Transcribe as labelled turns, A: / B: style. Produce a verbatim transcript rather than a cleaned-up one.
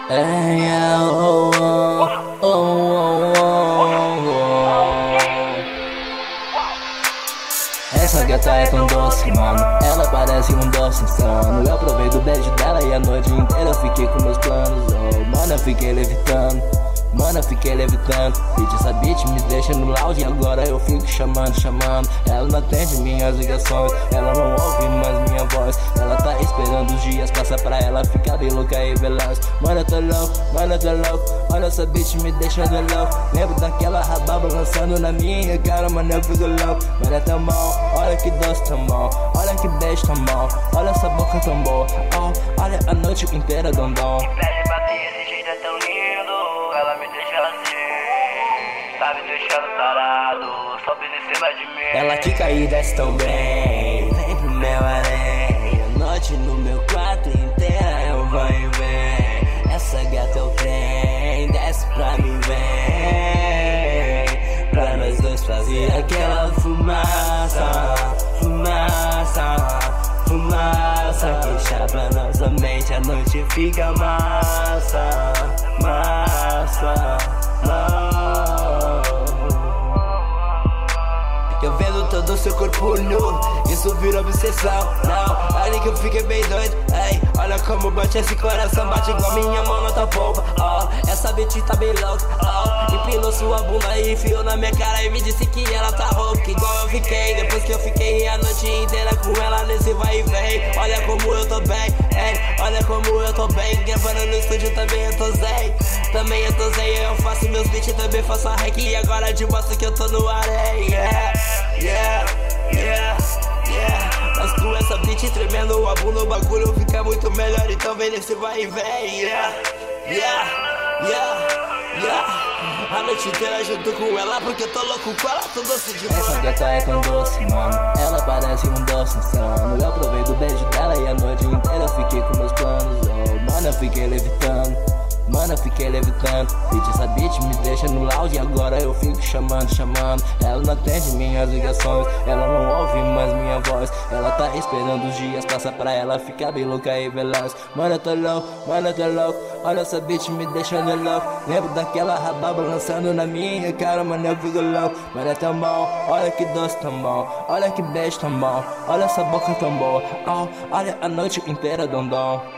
A: É, oh, oh, oh, oh, oh. Essa gata é tão doce, mano. Ela parece um doce insano. Eu provei do beijo dela e a noite inteira eu fiquei com meus planos. Oh, mano, eu fiquei levitando. Mano, eu fiquei levitando. Bitch, essa bitch me deixa no lounge e agora eu fico chamando, chamando. Ela não atende minhas ligações, ela não ouve mais minha voz. Ela tá esperando os dias passar pra ela ficar bem louca e veloz. Mano, eu tô louco, mano, eu tô louco. Olha essa bitch me deixando louco. Lembro daquela rababa lançando na minha cara, mano, eu fico louco. Mano, é tão bom, olha que doce tão bom. Olha que beijo tão bom, olha essa boca tão boa. Oh, olha a noite inteira, dom dom.
B: Pede bater desse jeito é tão lindo. Ela me deixa assim, tá me deixando tarado, subindo em cima de mim.
A: Ela quica e desce tão bem, vem pro meu além. A noite no meu quarto inteira eu vou e vem. Essa gata é o trem, desce pra mim, vem. Pra nós dois fazer aquela fumaça, fumaça, fumaça que chapa nossa mente, a noite fica massa, massa, massa. Eu vendo todo o seu corpo nu, isso vira obsessão, não. Ali que eu fiquei bem doido, ei. Olha como bate esse coração, bate igual minha mão na tua polpa. Oh, essa bitch tá bem louca, oh. Empilou sua bunda e enfiou na minha cara e me disse que ela tá rouca, igual eu fiquei depois que eu fiquei a noite inteira com ela nesse vai e vem. Olha como eu tô bem, ei. Olha como eu tô bem, gravando no estúdio também eu tô zen. Também eu tô zen, eu faço meus beats, também faço a rec. E agora te mostro que eu tô no areia, yeah. Yeah, yeah, yeah. Mas com essa beat tremendo a bunda, o bagulho fica muito melhor. Então vem nesse vai e vem, yeah, yeah, yeah, yeah. A noite inteira junto com ela, porque eu tô louco com ela, tô doce de boa. Essa gata é tão doce, mano. Ela parece um doce insano. Eu provei do beijo dela e a noite inteira eu fiquei com meus planos. Oh, mano, eu fiquei levitando. Mano, eu fiquei levitando. Bitch, essa bitch me deixa no lounge e agora eu fico chamando, chamando. Ela não atende minhas ligações, ela não ouve mais minha voz. Ela tá esperando os dias passar pra ela ficar bem louca e veloz. Mano, eu tô louco, mano, eu tô louco. Olha essa bitch me deixando louco. Lembro daquela rababa lançando na minha cara, mano, eu fico louco. Mano, é tão bom, olha que doce tão bom. Olha que beijo tão bom, olha essa boca tão boa. Oh, olha a noite inteira, dom dom.